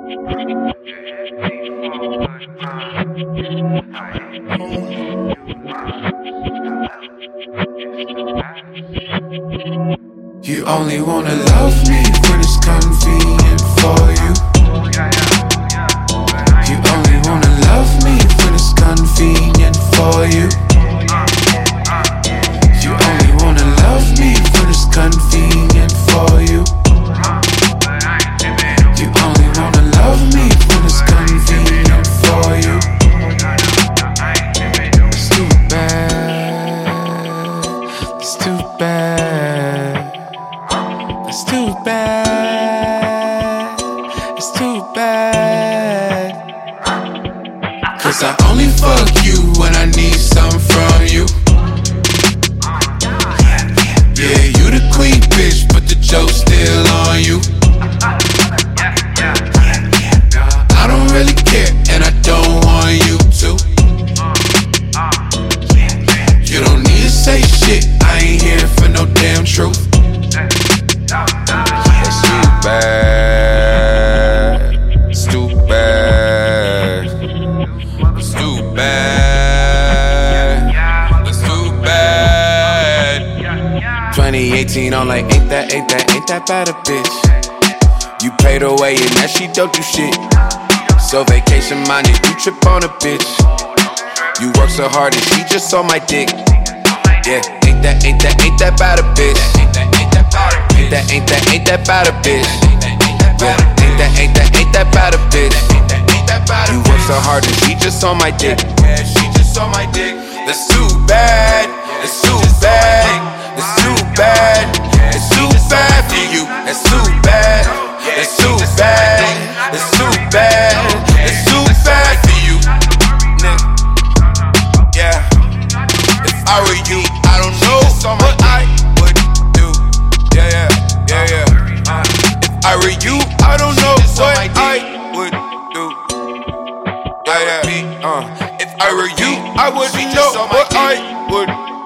You only wanna love me when it's convenient for you. You only wanna love me when it's convenient for you. You only wanna love me when it's convenient for you. You only wanna love me when it's convenient for you. It's too bad. It's too bad. It's too bad. It's too bad. 'Cause I only fuck you when I need something from you. Yeah, you the queen bitch, but the joke's still on you. I don't really care, and I don't want you to. You don't need to say shit, I ain't here for no damn truth. It's too bad. It's too bad. It's too bad. It's too bad. 2018 on like ain't that bad a bitch. You paid her way and that she don't do shit. So vacation minded, you trip on a bitch. You work so hard and she just on my dick. Yeah, ain't that bad a bitch. Ain't that bad a bitch. Yeah, ain't that bad a bitch. You work so hard and she just on my dick. Yeah, she just on my dick. That's too bad. It's too bad. It's too bad. It's too bad for you. It's too bad. It's too bad. It's too bad. It's too bad for you. Yeah. If I were you, I don't know what I would do. Yeah. If I were you, I don't know what I would do. Yeah. If I were you, I wouldn't know what I would do.